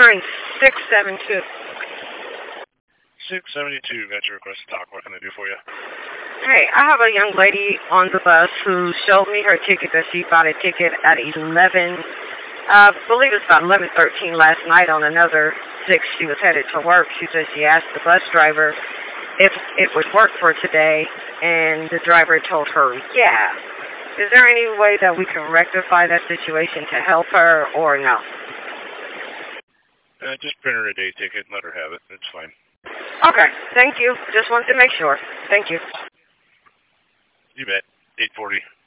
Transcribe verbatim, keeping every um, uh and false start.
returning six seven two. six seventy-two, got your request to talk. What can I do for you? Hey, I have a young lady on the bus who showed me her ticket that she bought a ticket at eleven, uh, I believe it's about eleven thirteen last night on another six. She was headed to work. She said she asked the bus driver if it would work for today, and the driver told her, yeah. Is there any way that we can rectify that situation to help her, or no? Uh, just print her a day ticket and let her have it. It's fine. Okay, thank you. Just wanted to make sure. Thank you. You bet. eight forty.